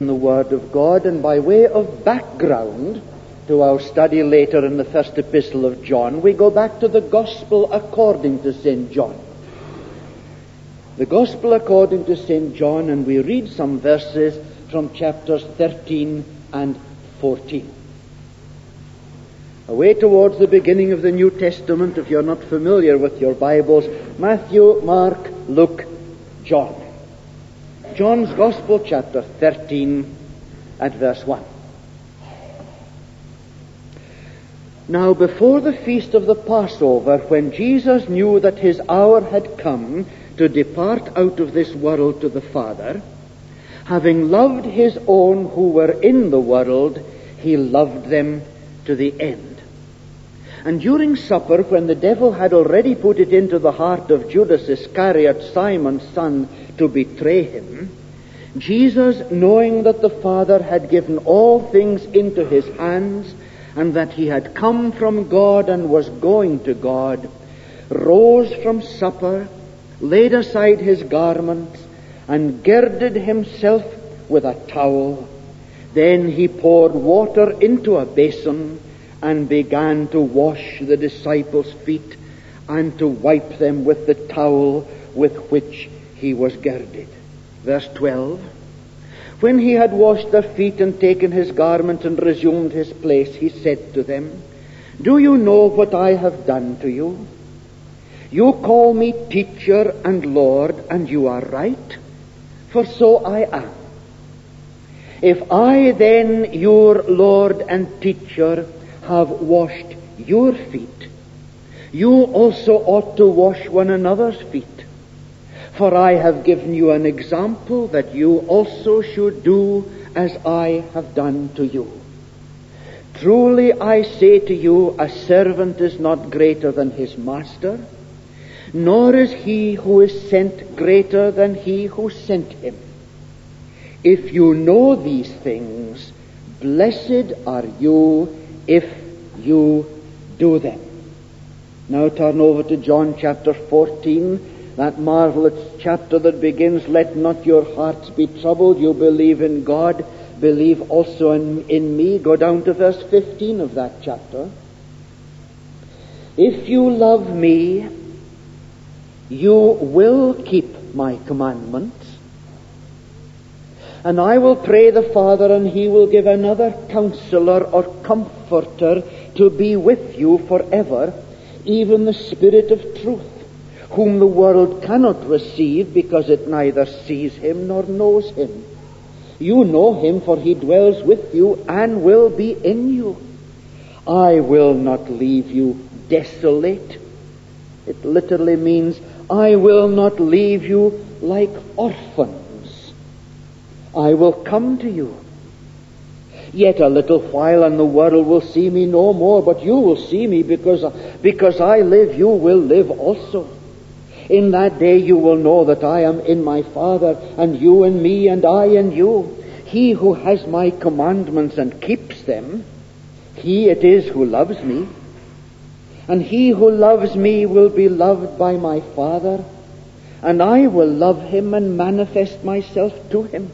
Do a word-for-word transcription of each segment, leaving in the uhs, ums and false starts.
the Word of God, and by way of background to our study later in the first epistle of John, we go back to the Gospel according to Saint John. The Gospel according to Saint John, and we read some verses from chapters thirteen and fourteen. Away towards the beginning of the New Testament, if you're not familiar with your Bibles, Matthew, Mark, Luke, John. John's Gospel, chapter thirteen, at verse one. Now before the feast of the Passover, when Jesus knew that his hour had come to depart out of this world to the Father, having loved his own who were in the world, he loved them to the end. And during supper, when the devil had already put it into the heart of Judas Iscariot, Simon's son, to betray him, Jesus, knowing that the Father had given all things into his hands, and that he had come from God and was going to God, rose from supper, laid aside his garments, and girded himself with a towel. Then he poured water into a basin, and began to wash the disciples' feet, and to wipe them with the towel with which he was girded. Verse twelve. When he had washed their feet and taken his garment and resumed his place, he said to them, "Do you know what I have done to you? You call me teacher and Lord, and you are right, for so I am. If I then, your Lord and teacher, have washed your feet, you also ought to wash one another's feet. For I have given you an example that you also should do as I have done to you. Truly I say to you, a servant is not greater than his master, nor is he who is sent greater than he who sent him. If you know these things, blessed are you if you do them." Now turn over to John chapter fourteen, that marvelous chapter that begins, "Let not your hearts be troubled. You believe in God, believe also in, in me." Go down to verse fifteen of that chapter. "If you love me, you will keep my commandments. And I will pray the Father, and he will give another counselor or comforter to be with you forever, even the Spirit of truth, whom the world cannot receive because it neither sees him nor knows him. You know him, for he dwells with you and will be in you. I will not leave you desolate." It literally means, I will not leave you like orphans. I will come to you. Yet a little while, and the world will see me no more, but you will see me, because, because I live, you will live also. In that day you will know that I am in my Father, and you in me, and I in you. He who has my commandments and keeps them, he it is who loves me. And he who loves me will be loved by my Father, and I will love him and manifest myself to him.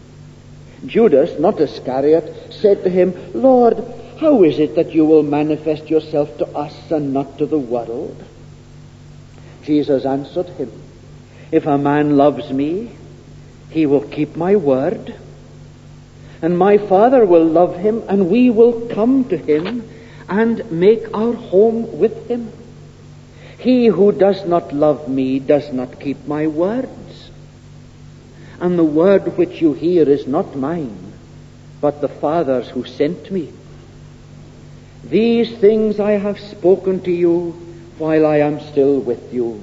Judas, not Iscariot, said to him, "Lord, how is it that you will manifest yourself to us and not to the world?" Jesus answered him, "If a man loves me, he will keep my word, and my Father will love him, and we will come to him and make our home with him. He who does not love me does not keep my words. And the word which you hear is not mine, but the Father's who sent me. These things I have spoken to you while I am still with you.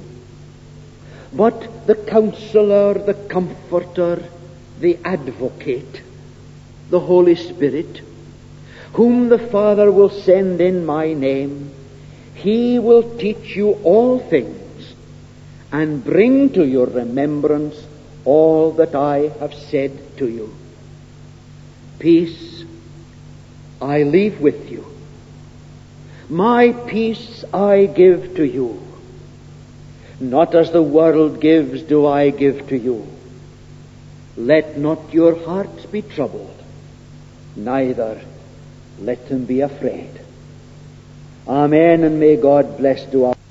But the Counselor, the Comforter, the Advocate, the Holy Spirit, whom the Father will send in my name, he will teach you all things and bring to your remembrance all that I have said to you. Peace I leave with you. My peace I give to you. Not as the world gives do I give to you. Let not your hearts be troubled, neither let them be afraid. Amen, and may God bless to us.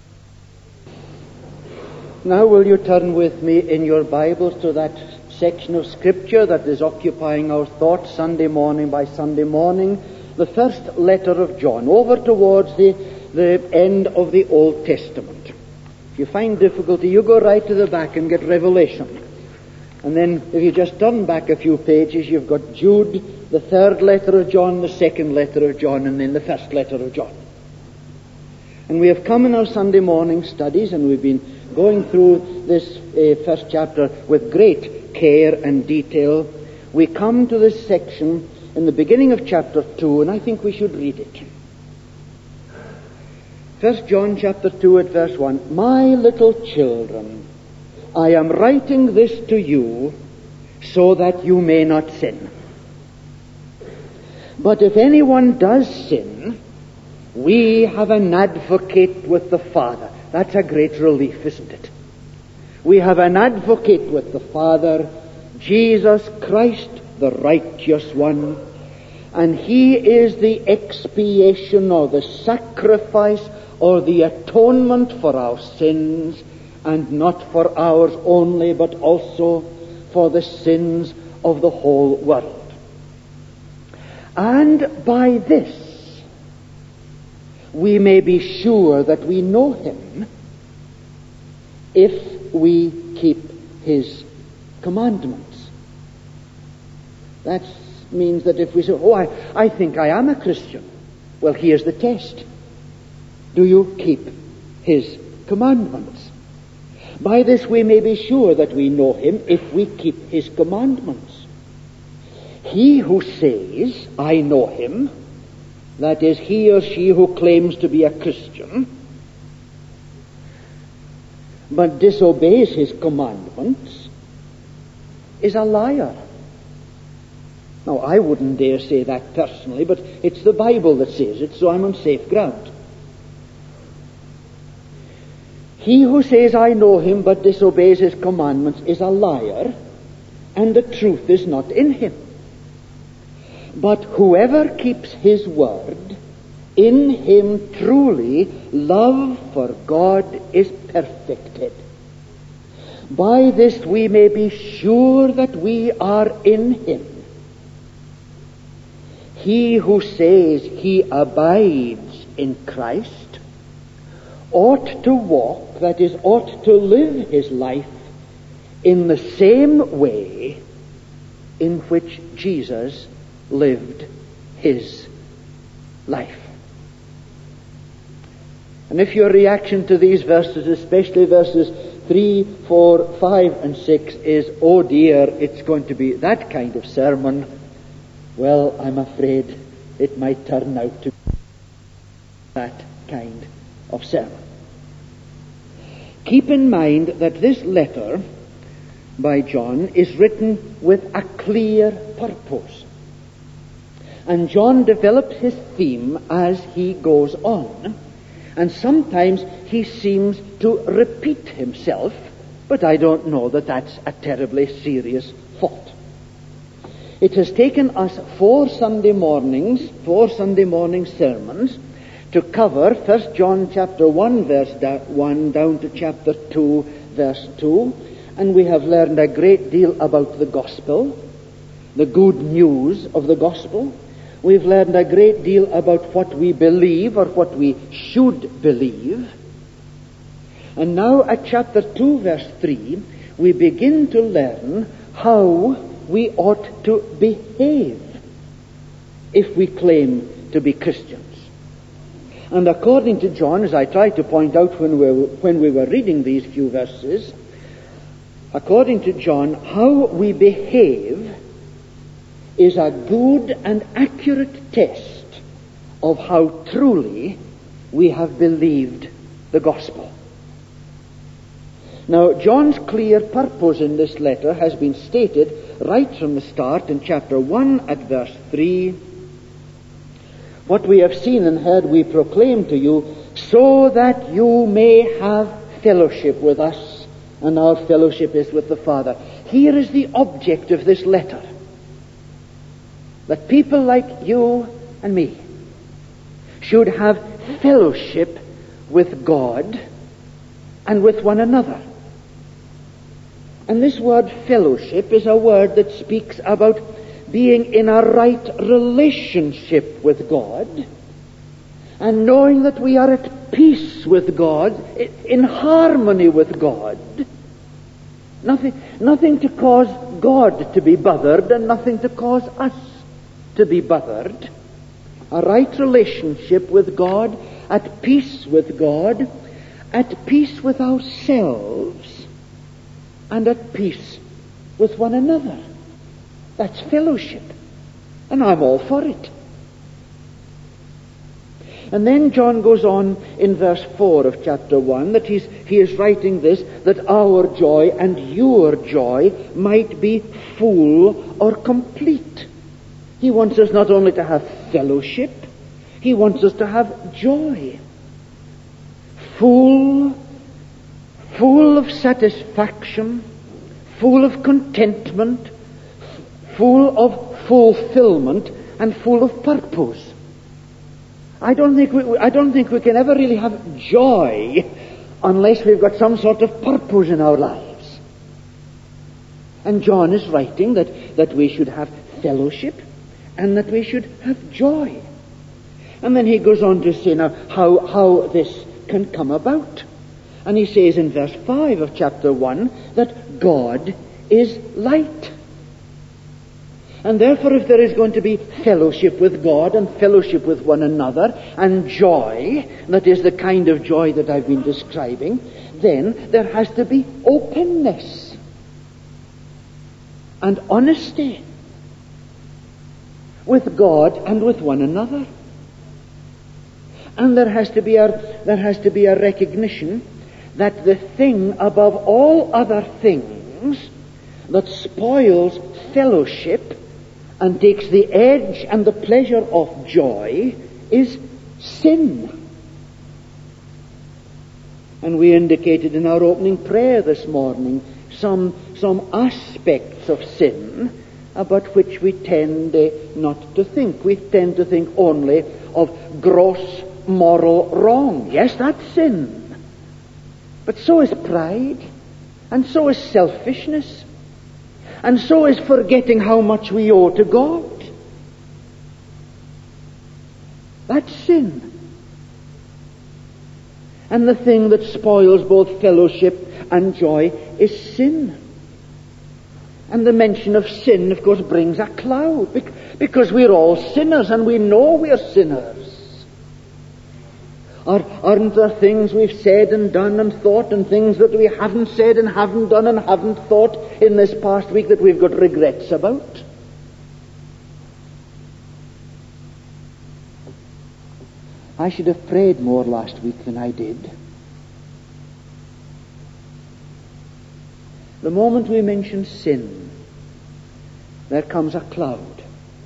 Now will you turn with me in your Bibles to that section of Scripture that is occupying our thoughts Sunday morning by Sunday morning, the first letter of John, over towards the, the end of the Old Testament. If you find difficulty, you go right to the back and get Revelation. And then if you just turn back a few pages, you've got Jude, the third letter of John, the second letter of John, and then the first letter of John. And we have come in our Sunday morning studies, and we've been going through this uh, first chapter with great care and detail. We come to this section in the beginning of chapter two, and I think we should read it. First John chapter two at verse one. My little children, I am writing this to you so that you may not sin. But if anyone does sin, we have an advocate with the Father. That's a great relief, isn't it? We have an advocate with the Father, Jesus Christ, the righteous one, and he is the expiation or the sacrifice or the atonement for our sins, and not for ours only, but also for the sins of the whole world. And by this we may be sure that we know him if we keep his commandments. That means that if we say, oh, I, I think I am a Christian. Well, here's the test. Do you keep his commandments? By this we may be sure that we know him if we keep his commandments. He who says, I know him, that is, he or she who claims to be a Christian, but disobeys his commandments, is a liar. Now, I wouldn't dare say that personally, but it's the Bible that says it, so I'm on safe ground. He who says, I know him, but disobeys his commandments, is a liar, and the truth is not in him. But whoever keeps his word, in him truly love for God is perfected. By this we may be sure that we are in him. He who says he abides in Christ ought to walk, that is, ought to live his life in the same way in which Jesus lived his life. And if your reaction to these verses, especially verses three, four, five, and six, is, oh dear, it's going to be that kind of sermon, well, I'm afraid it might turn out to be that kind of sermon. Keep in mind that this letter by John is written with a clear purpose. And John develops his theme as he goes on. And sometimes he seems to repeat himself, but I don't know that that's a terribly serious fault. It has taken us four Sunday mornings, four Sunday morning sermons, to cover First John chapter one, verse one, down to chapter two, verse two. And we have learned a great deal about the gospel, the good news of the gospel. We've learned a great deal about what we believe or what we should believe. And now at chapter two, verse three, we begin to learn how we ought to behave if we claim to be Christians. And according to John, as I tried to point out when we were, when we were reading these few verses, according to John, how we behave is a good and accurate test of how truly we have believed the gospel. Now, John's clear purpose in this letter has been stated right from the start in chapter one at verse three. What we have seen and heard we proclaim to you, so that you may have fellowship with us, and our fellowship is with the Father. here is the object of this letter. That people like you and me should have fellowship with God and with one another. And this word fellowship is a word that speaks about being in a right relationship with God and knowing that we are at peace with God, in harmony with God. Nothing, nothing to cause God to be bothered and nothing to cause us to be bothered. A right relationship with God, at peace with God, at peace with ourselves, and at peace with one another. That's fellowship. And I'm all for it. And then John goes on in verse four of chapter one that he's, he is writing this, that our joy and your joy might be full or complete. He wants us not only to have fellowship, he wants us to have joy. Full, full of satisfaction, full of contentment, full of fulfillment, and full of purpose. I don't think we, I don't think we can ever really have joy unless we've got some sort of purpose in our lives. And John is writing that, that we should have fellowship and that we should have joy. And then he goes on to say now how, how this can come about. And he says in verse five of chapter one that God is light. And therefore, if there is going to be fellowship with God and fellowship with one another and joy, that is the kind of joy that I've been describing, then there has to be openness and honesty with God and with one another. And there has to be a, there has to be a recognition that the thing above all other things that spoils fellowship and takes the edge and the pleasure of joy is sin. And we indicated in our opening prayer this morning some, some aspects of sin about which we tend uh, not to think. We tend to think only of gross moral wrong. Yes, that's sin. But so is pride, and so is selfishness, and so is forgetting how much we owe to God. That's sin. And the thing that spoils both fellowship and joy is sin. And the mention of sin, of course, brings a cloud, because we're all sinners and we know we're sinners. Are, aren't there things we've said and done and thought, and things that we haven't said and haven't done and haven't thought in this past week that we've got regrets about? I should have prayed more last week than I did. The moment we mention sin, there comes a cloud.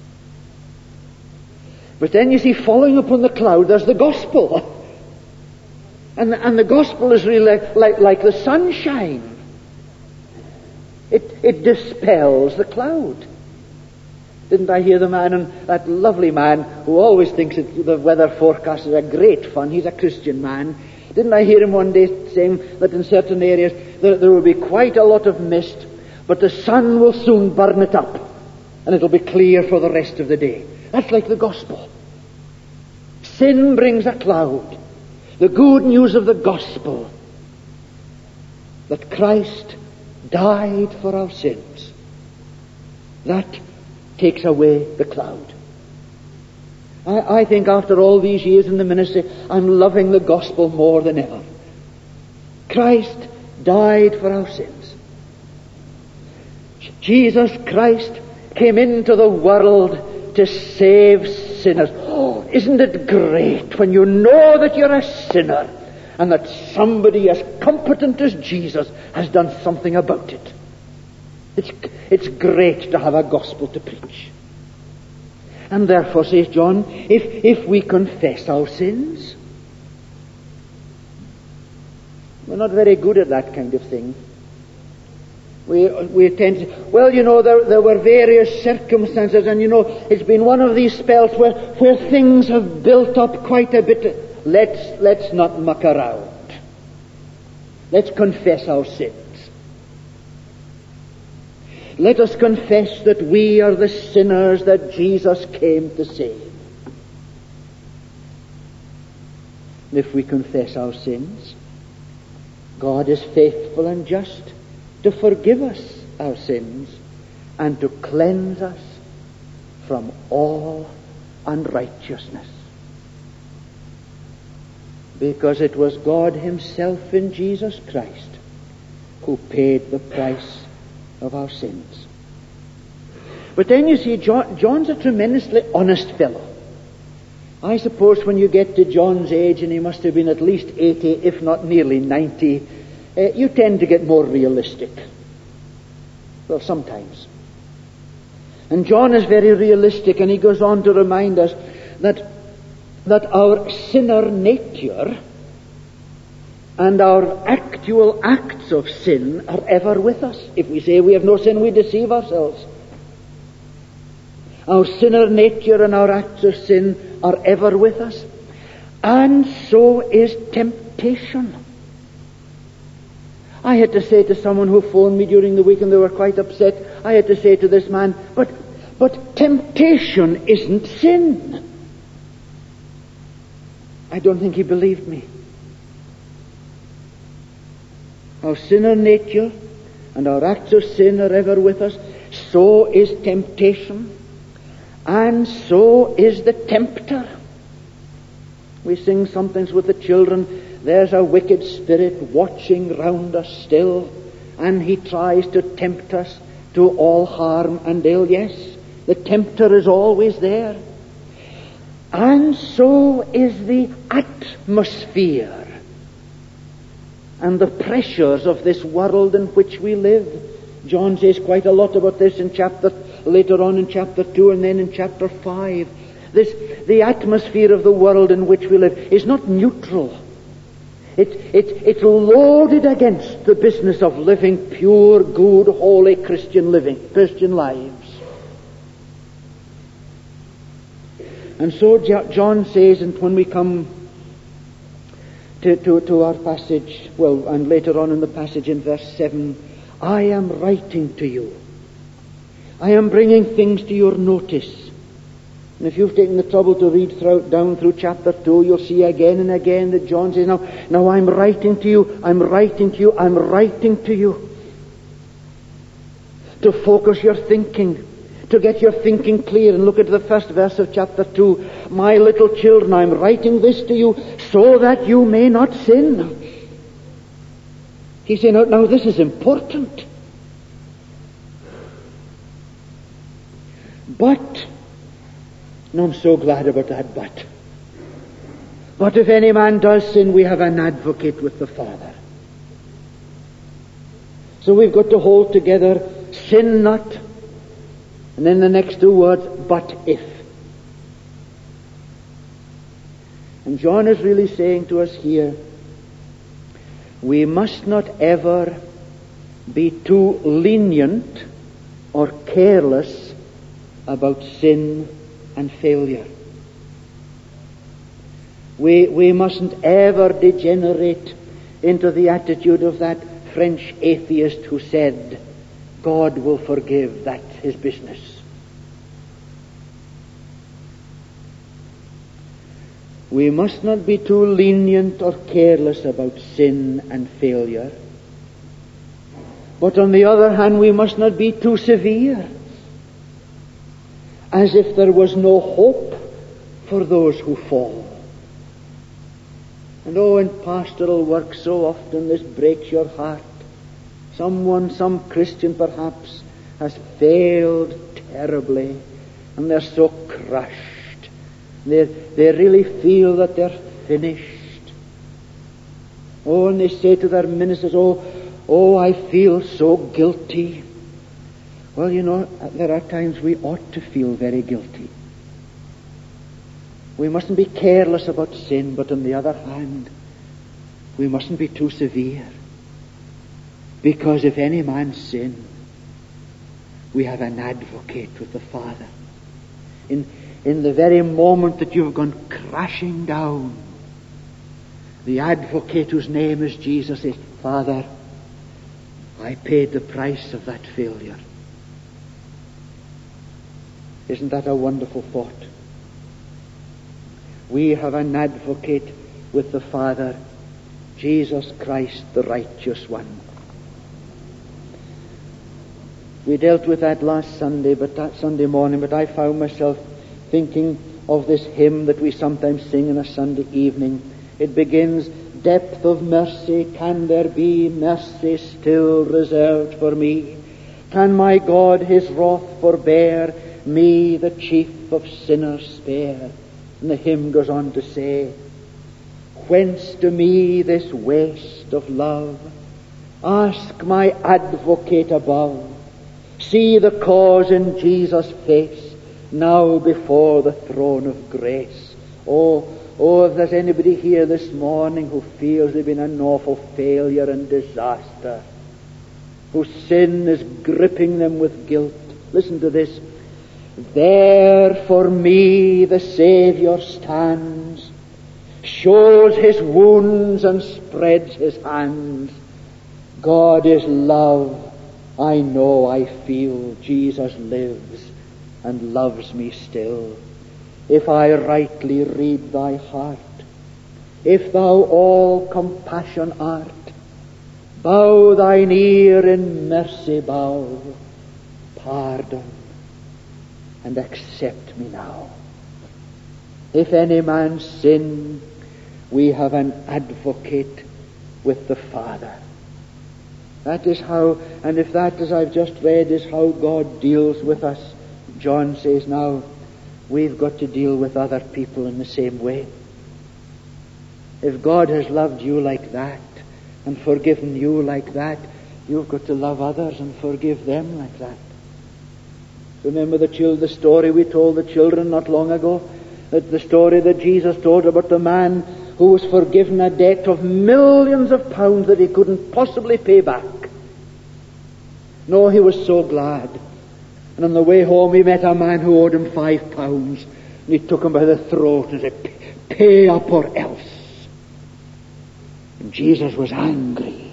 But then you see, following upon the cloud, there's the gospel. And the, and the gospel is really like, like, like the sunshine. It, it dispels the cloud. Didn't I hear the man, and that lovely man who always thinks that the weather forecast is a great fun, he's a Christian man. Didn't I hear him one day saying that in certain areas there, there will be quite a lot of mist, but the sun will soon burn it up, and it'll be clear for the rest of the day. That's like the gospel. Sin brings a cloud. The good news of the gospel, that Christ died for our sins, that takes away the cloud. I, I think after all these years in the ministry, I'm loving the gospel more than ever. Christ died for our sins. Jesus Christ came into the world to save sinners. Oh, isn't it great when you know that you're a sinner and that somebody as competent as Jesus has done something about it? It's, it's great to have a gospel to preach. And therefore, says John, if, if we confess our sins, we're not very good at that kind of thing. We, we tend to, well, you know, there, there were various circumstances, and, you know, it's been one of these spells where, where things have built up quite a bit. Let's, let's not muck around. Let's confess our sins. Let us confess that we are the sinners that Jesus came to save. If we confess our sins, God is faithful and just to forgive us our sins and to cleanse us from all unrighteousness. Because it was God himself in Jesus Christ who paid the price of our sins. But then you see, John, John's a tremendously honest fellow. I suppose when you get to John's age, and he must have been at least eighty, if not nearly ninety, uh, you tend to get more realistic. Well, sometimes. And John is very realistic, and he goes on to remind us that, that our sinner nature and our actual acts of sin are ever with us. If we say we have no sin, we deceive ourselves. Our sinner nature and our acts of sin are ever with us. And so is temptation. I had to say to someone who phoned me during the week, and they were quite upset, I had to say to this man, but, but temptation isn't sin. I don't think he believed me. Our sinner nature and our acts of sin are ever with us. So is temptation. And so is the tempter. We sing sometimes with the children, there's a wicked spirit watching round us still, and he tries to tempt us to all harm and ill. Yes, the tempter is always there. And so is the atmosphere and the pressures of this world in which we live. John says quite a lot about this in chapter, later on in chapter two and then in chapter five. This, the atmosphere of the world in which we live is not neutral. It, it, it's loaded against the business of living pure, good, holy Christian living, Christian lives. And so John says, and when we come to, to, to our passage, well, and later on in the passage in verse seven, I am writing to you. I am bringing things to your notice. And if you've taken the trouble to read through, down through chapter two, you'll see again and again that John says, now, now I'm writing to you, I'm writing to you, I'm writing to you. To focus your thinking, to get your thinking clear. And look at the first verse of chapter two. My little children, I'm writing this to you so that you may not sin. He's saying, now, now this is important. But, and I'm so glad about that but. But if any man does sin, we have an advocate with the Father. So we've got to hold together, sin not, and then the next two words, but if. And John is really saying to us here, we must not ever be too lenient or careless about sin and failure. We, we mustn't ever degenerate into the attitude of that French atheist who said, God will forgive, that's his business. We must not be too lenient or careless about sin and failure. But on the other hand, we must not be too severe, as if there was no hope for those who fall. And oh, in pastoral work so often this breaks your heart. Someone, some Christian perhaps, has failed terribly, and they're so crushed. They, they really feel that they're finished. Oh, and they say to their ministers, oh, oh, I feel so guilty. Well, you know, there are times we ought to feel very guilty. We mustn't be careless about sin, but on the other hand, we mustn't be too severe. Because if any man sin, we have an advocate with the Father. In, in the very moment that you've gone crashing down, the advocate whose name is Jesus says, Father, I paid the price of that failure. Isn't that a wonderful thought? We have an advocate with the Father, Jesus Christ, the righteous one. We dealt with that last Sunday, but that Sunday morning, but I found myself thinking of this hymn that we sometimes sing on a Sunday evening. It begins, depth of mercy, can there be mercy still reserved for me? Can my God his wrath forbear, me the chief of sinners spare? And the hymn goes on to say, whence to me this waste of love? Ask my advocate above. See the cause in Jesus' face, now before the throne of grace. Oh, oh, if there's anybody here this morning who feels they've been an awful failure and disaster, whose sin is gripping them with guilt, listen to this. There for me the Saviour stands, shows his wounds and spreads his hands. God is love. I know, I feel Jesus lives and loves me still. If I rightly read thy heart, if thou all compassion art, bow thine ear in mercy bow, pardon and accept me now. If any man sin, we have an advocate with the Father. That is how, and if that, as I've just read, is how God deals with us, John says now, we've got to deal with other people in the same way. If God has loved you like that and forgiven you like that, you've got to love others and forgive them like that. Remember the, chil- the story we told the children not long ago? That the story that Jesus told about the man who was forgiven a debt of millions of pounds that he couldn't possibly pay back. No, he was so glad. And on the way home he met a man who owed him five pounds. And he took him by the throat and said, pay up or else. And Jesus was angry.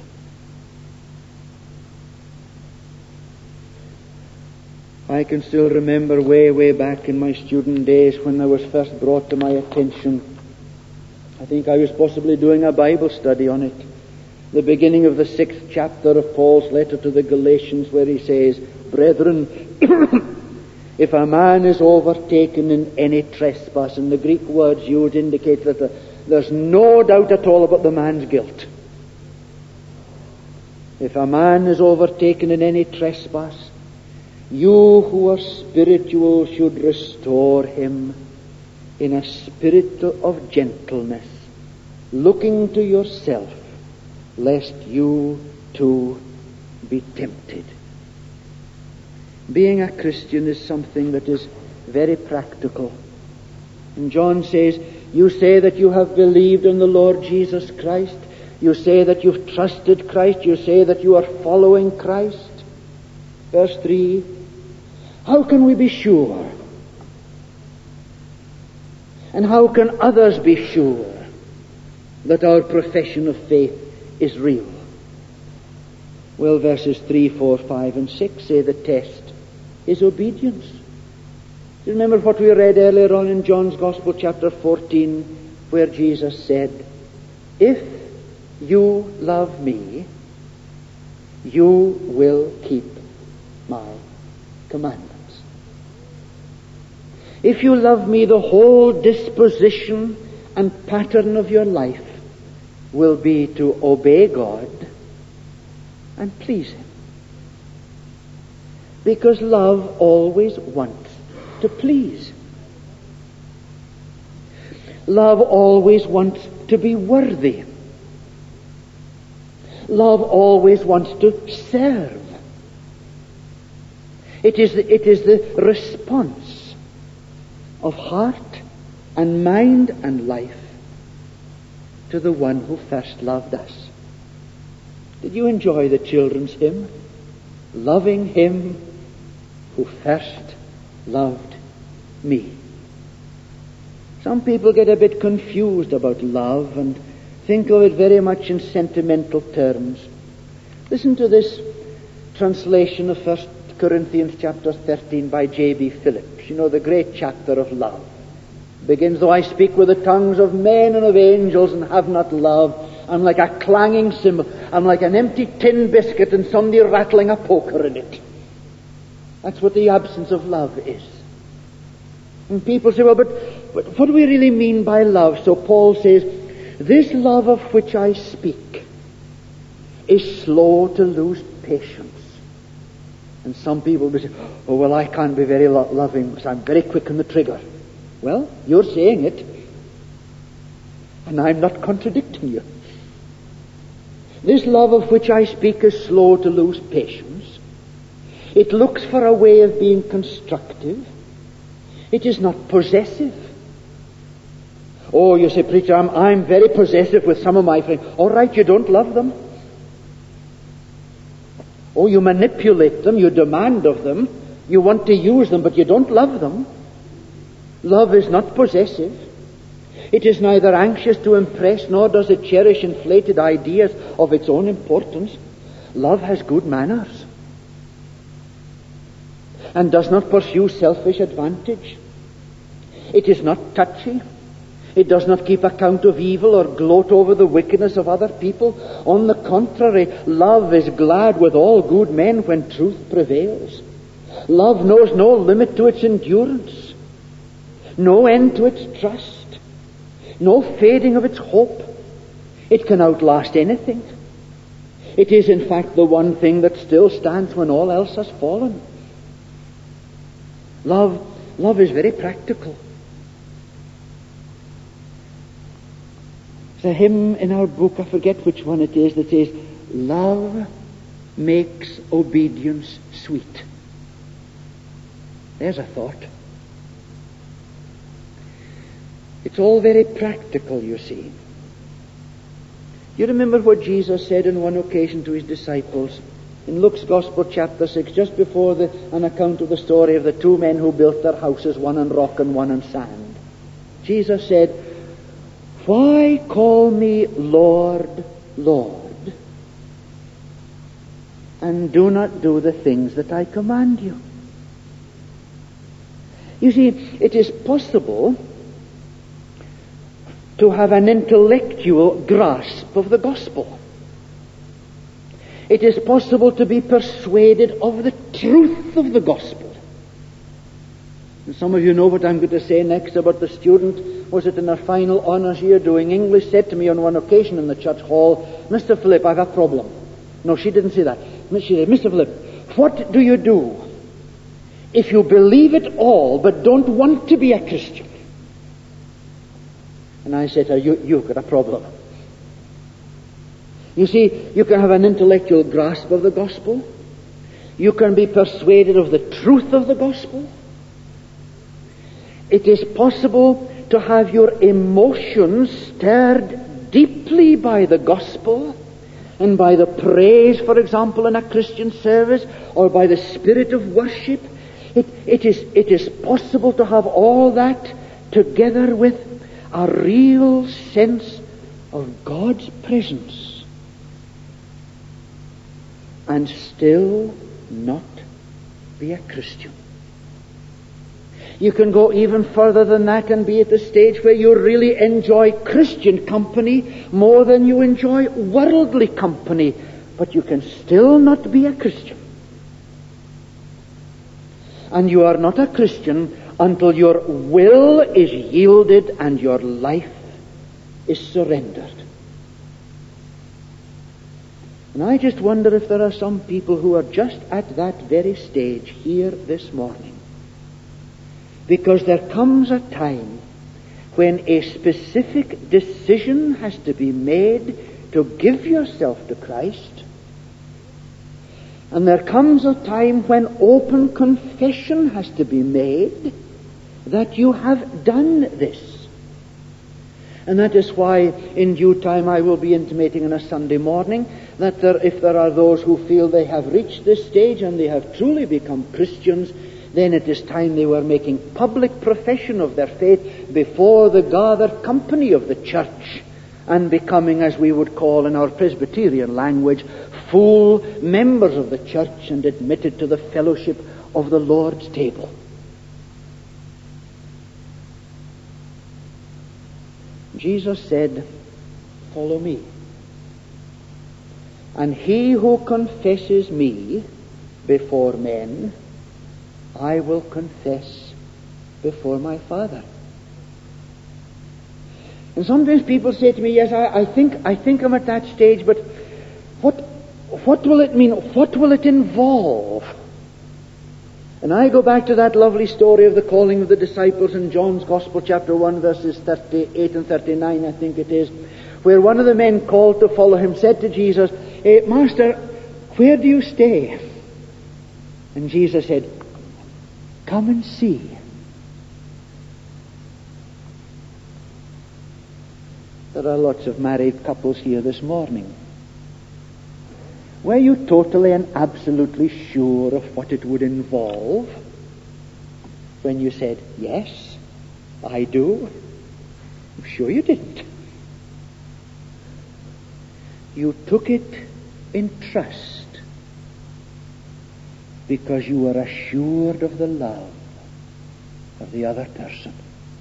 I can still remember way, way back in my student days when I was first brought to my attention. I think I was possibly doing a Bible study on it. The beginning of the sixth chapter of Paul's letter to the Galatians, where he says, brethren, if a man is overtaken in any trespass, and the Greek words used indicate that the, there's no doubt at all about the man's guilt. If a man is overtaken in any trespass, you who are spiritual should restore him in a spirit of gentleness, looking to yourself, lest you too be tempted. Being a Christian is something that is very practical. And John says, you say that you have believed in the Lord Jesus Christ. You say that you've trusted Christ. You say that you are following Christ. Verse three, how can we be sure? And how can others be sure that our profession of faith is real? Well, verses three, four, five, and six say the test is obedience. Do you remember what we read earlier on in John's Gospel, chapter fourteen, where Jesus said, if you love me, you will keep my commandments. If you love me, the whole disposition and pattern of your life will be to obey God and please Him. Because love always wants to please. Love always wants to be worthy. Love always wants to serve. It is the, it is the response of heart and mind and life to the one who first loved us. Did you enjoy the children's hymn? Loving him who first loved me. Some people get a bit confused about love and think of it very much in sentimental terms. Listen to this translation of First Corinthians chapter thirteen by J B Phillips. You know, the great chapter of love. It begins, though I speak with the tongues of men and of angels and have not love, I'm like a clanging cymbal. I'm like an empty tin biscuit and somebody rattling a poker in it. That's what the absence of love is. And people say, well, but, but what do we really mean by love? So Paul says, this love of which I speak is slow to lose patience. And some people will say, oh, well, I can't be very lo- loving because I'm very quick on the trigger. Well, you're saying it, and I'm not contradicting you. This love of which I speak is slow to lose patience. It looks for a way of being constructive. It is not possessive. Oh, you say, preacher, I'm, I'm very possessive with some of my friends. All right, you don't love them. Oh, you manipulate them, you demand of them, you want to use them, but you don't love them. Love is not possessive. It is neither anxious to impress, nor does it cherish inflated ideas of its own importance. Love has good manners and does not pursue selfish advantage. It is not touchy. It does not keep account of evil or gloat over the wickedness of other people. On the contrary, love is glad with all good men when truth prevails. Love knows no limit to its endurance, no end to its trust, no fading of its hope. It can outlast anything. It is, in fact, the one thing that still stands when all else has fallen. Love, love is very practical. There's a hymn in our book, I forget which one it is, that says, love makes obedience sweet. There's a thought. It's all very practical, you see. You remember what Jesus said on one occasion to his disciples in Luke's Gospel, chapter six, just before the, an account of the story of the two men who built their houses, one on rock and one on sand. Jesus said, why call me Lord, Lord, and do not do the things that I command you? You see, it is possible to have an intellectual grasp of the gospel. It is possible to be persuaded of the truth of the gospel. And some of you know what I'm going to say next about the student, was it in her final honours year doing English, said to me on one occasion in the church hall, Mister Philip, I've a problem. No, she didn't say that. She said, Mister Philip, what do you do if you believe it all but don't want to be a Christian? And I said to her, you, you've got a problem. You see, you can have an intellectual grasp of the gospel. You can be persuaded of the truth of the gospel. It is possible to have your emotions stirred deeply by the gospel and by the praise, for example, in a Christian service, or by the spirit of worship. It, it is, it is possible to have all that together with a real sense of God's presence and still not be a Christian. You can go even further than that and be at the stage where you really enjoy Christian company more than you enjoy worldly company, but you can still not be a Christian. And you are not a Christian until your will is yielded and your life is surrendered. And I just wonder if there are some people who are just at that very stage here this morning. Because there comes a time when a specific decision has to be made to give yourself to Christ. And there comes a time when open confession has to be made that you have done this. And that is why in due time I will be intimating on a Sunday morning that there, if there are those who feel they have reached this stage and they have truly become Christians, then it is time they were making public profession of their faith before the gathered company of the church, and becoming, as we would call in our Presbyterian language, full members of the church and admitted to the fellowship of the Lord's table. Jesus said, "Follow me. And he who confesses me before men, I will confess before my Father." And sometimes people say to me, yes, I, I think I think I'm at that stage, but what what will it mean? What will it involve? And I go back to that lovely story of the calling of the disciples in John's Gospel, chapter one, verses thirty-eight and thirty-nine, I think it is, where one of the men called to follow him said to Jesus, hey, Master, where do you stay? And Jesus said, come and see. There are lots of married couples here this morning. Were you totally and absolutely sure of what it would involve when you said, yes, I do? I'm sure you didn't. You took it in trust because you were assured of the love of the other person.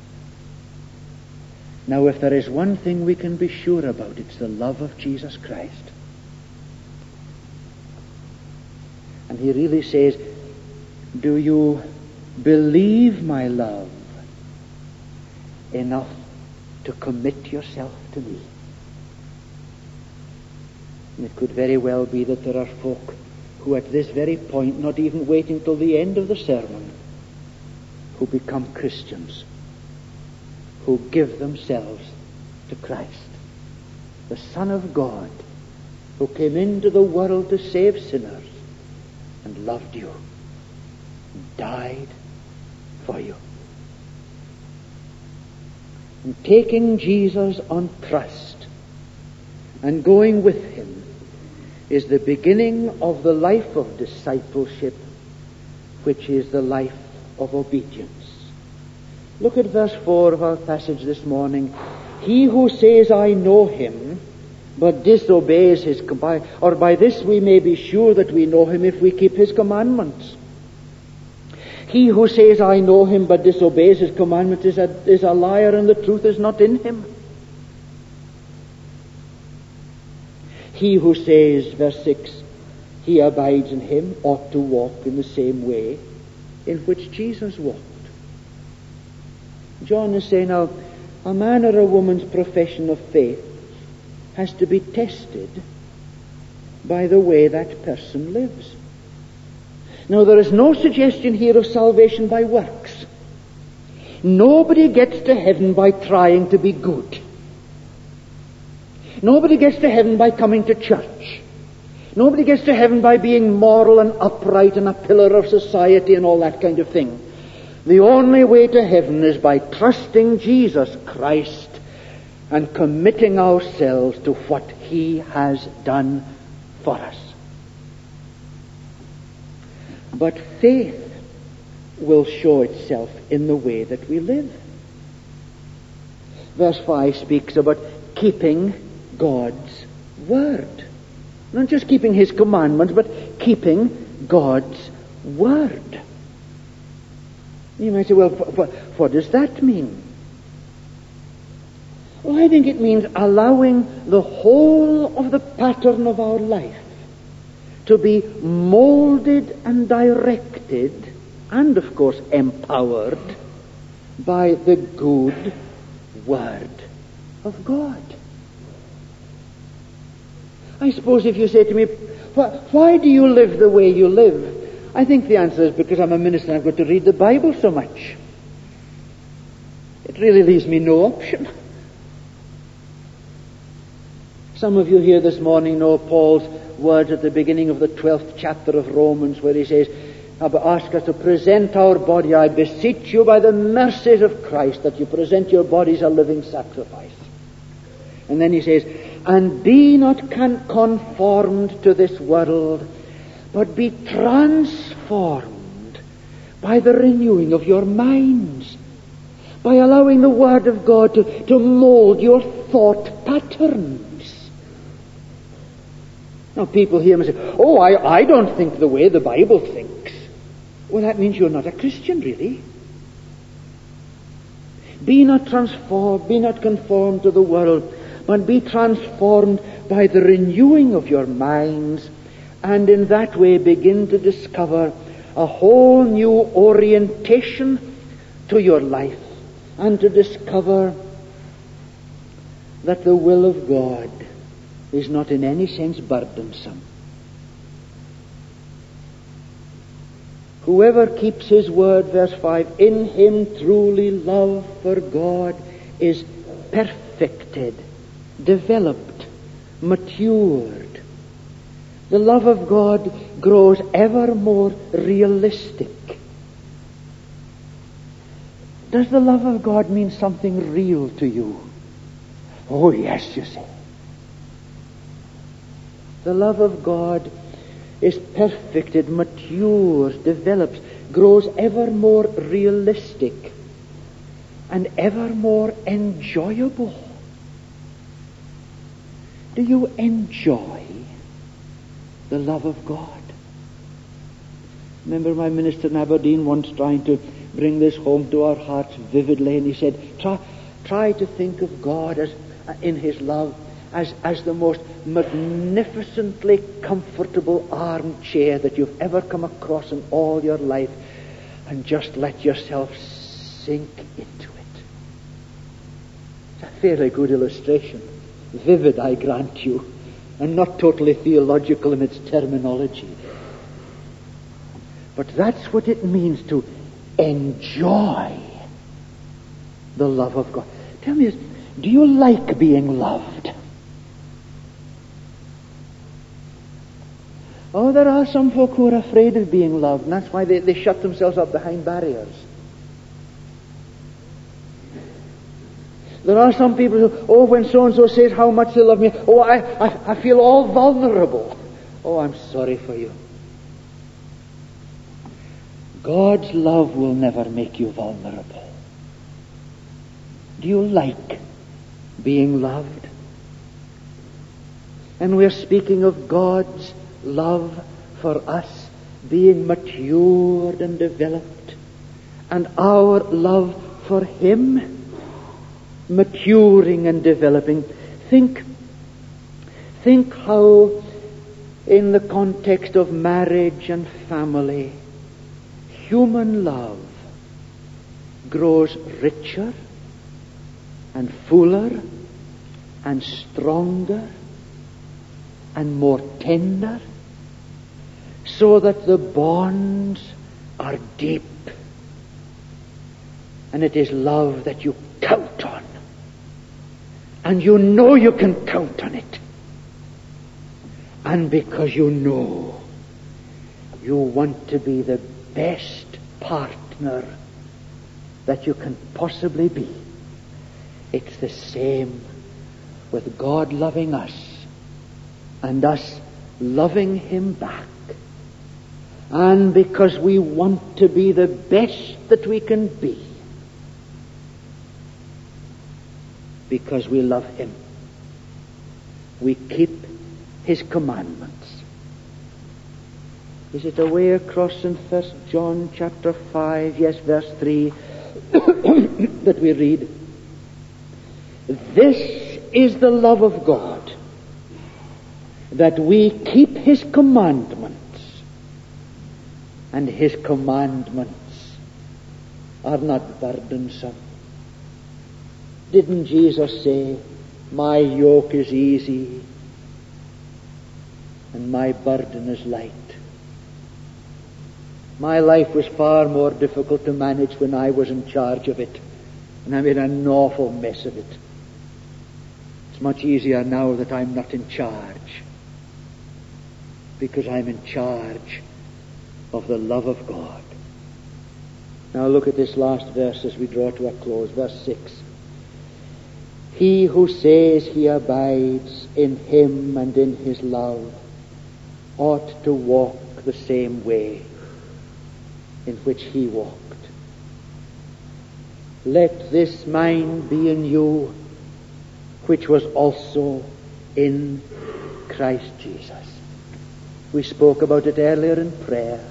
Now, if there is one thing we can be sure about, it's the love of Jesus Christ. And he really says, do you believe my love enough to commit yourself to me? And it could very well be that there are folk who at this very point, not even waiting till the end of the sermon, who become Christians, who give themselves to Christ, the Son of God, who came into the world to save sinners and loved you and died for you. And taking Jesus on trust and going with him is the beginning of the life of discipleship, which is the life of obedience. Look at verse four of our passage this morning. He who says, I know him, but disobeys his command, or by this we may be sure that we know him if we keep his commandments. He who says, I know him, but disobeys his commandments is a, is a liar, and the truth is not in him. He who says, verse six, he abides in him, ought to walk in the same way in which Jesus walked. John is saying, now, a man or a woman's profession of faith has to be tested by the way that person lives. Now, there is no suggestion here of salvation by works. Nobody gets to heaven by trying to be good. Nobody gets to heaven by coming to church. Nobody gets to heaven by being moral and upright and a pillar of society and all that kind of thing. The only way to heaven is by trusting Jesus Christ and committing ourselves to what he has done for us. But faith will show itself in the way that we live. Verse five speaks about keeping God's word. Not just keeping his commandments, but keeping God's word. You might say, well, what, what does that mean? Well, I think it means allowing the whole of the pattern of our life to be molded and directed, and of course empowered, by the good word of God. I suppose if you say to me, why do you live the way you live? I think the answer is because I'm a minister and I've got to read the Bible so much. It really leaves me no option. Some of you here this morning know Paul's words at the beginning of the twelfth chapter of Romans, where he says, ask us to present our body, I beseech you by the mercies of Christ, that you present your bodies a living sacrifice. And then he says, and be not con- conformed to this world, but be transformed by the renewing of your minds, by allowing the Word of God to, to mold your thought patterns. Now people hear me say, oh, I, I don't think the way the Bible thinks. Well, that means you're not a Christian, really. Be not transformed, be not conformed to the world, but be transformed by the renewing of your minds, and in that way begin to discover a whole new orientation to your life, and to discover that the will of God is not in any sense burdensome. Whoever keeps his word, verse five, in him truly love for God is perfected, developed, matured. The love of God grows ever more realistic. Does the love of God mean something real to you? Oh, yes, you say. The love of God is perfected, matures, develops, grows ever more realistic and ever more enjoyable. Do you enjoy the love of God? Remember my minister in Aberdeen once trying to bring this home to our hearts vividly, and he said, try, try to think of God as in his love as, as the most magnificently comfortable armchair that you've ever come across in all your life, and just let yourself sink into it. It's a fairly good illustration. Vivid, I grant you, and not totally theological in its terminology. But that's what it means to enjoy the love of God. Tell me, do you like being loved? Oh, there are some folk who are afraid of being loved, and that's why they, they shut themselves up behind barriers. There are some people who, oh, when so-and-so says how much they love me, oh, I, I, I feel all vulnerable. Oh, I'm sorry for you. God's love will never make you vulnerable. Do you like being loved? And we're speaking of God's love for us being matured and developed, and our love for Him maturing and developing. Think, think how in the context of marriage and family, human love grows richer and fuller and stronger and more tender, so that the bonds are deep, and it is love that you count on, and you know you can count on it, and because you know, you want to be the best partner that you can possibly be. It's the same with God loving us and us loving Him back. And because we want to be the best that we can be, because we love Him, we keep His commandments. Is it away across in First John chapter five, yes, verse three, that we read, "This is the love of God, that we keep His commandments, and His commandments are not burdensome." Didn't Jesus say, "My yoke is easy and my burden is light"? My life was far more difficult to manage when I was in charge of it, and I made an awful mess of it. It's much easier now that I'm not in charge, because I'm in charge of the love of God. Now look at this last verse as we draw to a close, verse six. He who says he abides in him and in his love ought to walk the same way in which he walked. Let this mind be in you, which was also in Christ Jesus. We spoke about it earlier in prayer.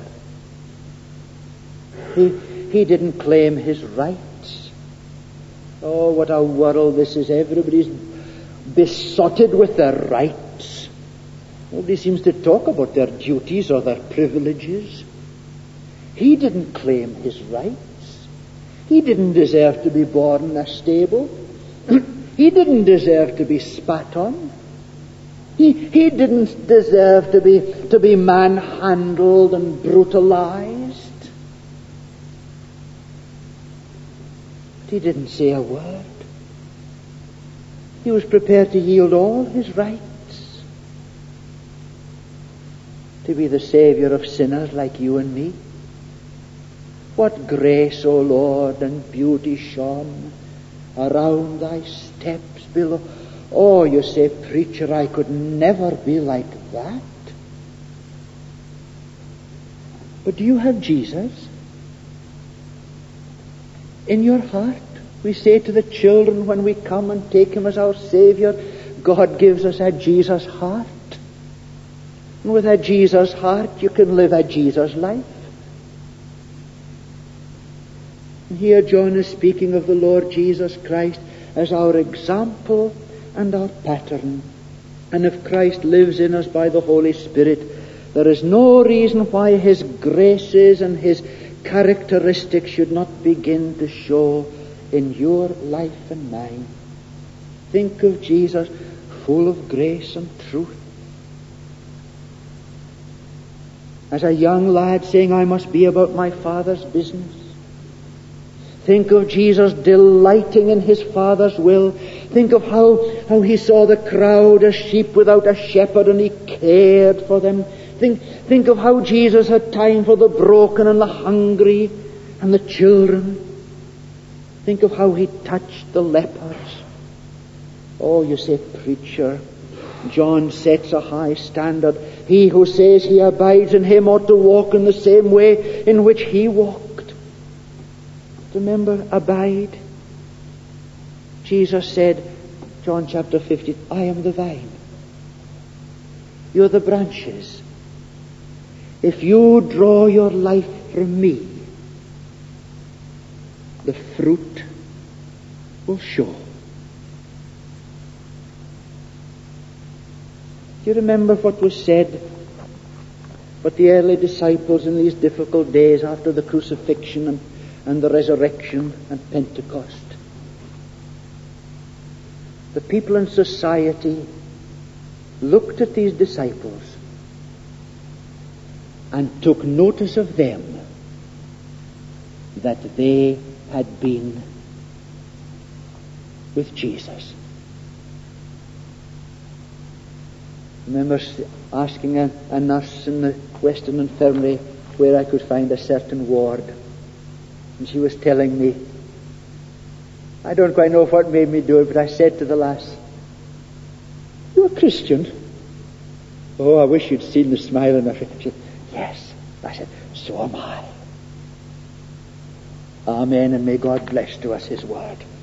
He, he didn't claim his rights. Oh, what a world this is. Everybody's besotted with their rights. Nobody seems to talk about their duties or their privileges. He didn't claim his rights. He didn't deserve to be born in a stable. He didn't deserve to be spat on. He, he didn't deserve to be, to be manhandled and brutalized. But he didn't say a word. He was prepared to yield all his rights to be the Savior of sinners like you and me. What grace, O Lord, and beauty shone around thy steps below. Oh, you say, preacher, I could never be like that. But do you have Jesus in your heart? We say to the children when we come and take him as our Savior, God gives us a Jesus heart. And with a Jesus heart, you can live a Jesus life. And here John is speaking of the Lord Jesus Christ as our example and our pattern. And if Christ lives in us by the Holy Spirit, there is no reason why his graces and his characteristics should not begin to show in your life and mine. Think of Jesus, full of grace and truth. As a young lad saying, I must be about my Father's business. Think of Jesus delighting in his Father's will. Think of how, how he saw the crowd as sheep without a shepherd, and he cared for them. Think, think of how Jesus had time for the broken and the hungry and the children. Think of how he touched the lepers. Oh, you say, preacher, John sets a high standard. He who says he abides in him ought to walk in the same way in which he walked. Remember, abide. Jesus said, John chapter fifteen, I am the vine. You're the branches. If you draw your life from me, the fruit will show. Do you remember what was said? What the early disciples in these difficult days after the crucifixion and and the resurrection and Pentecost. The people in society looked at these disciples and took notice of them that they had been with Jesus. I remember asking a, a nurse in the Western Infirmary where I could find a certain ward. And she was telling me, I don't quite know what made me do it, but I said to the lass, you a Christian? Oh, I wish you'd seen the smile on her face. She said, yes. I said, so am I. Amen, and may God bless to us his word.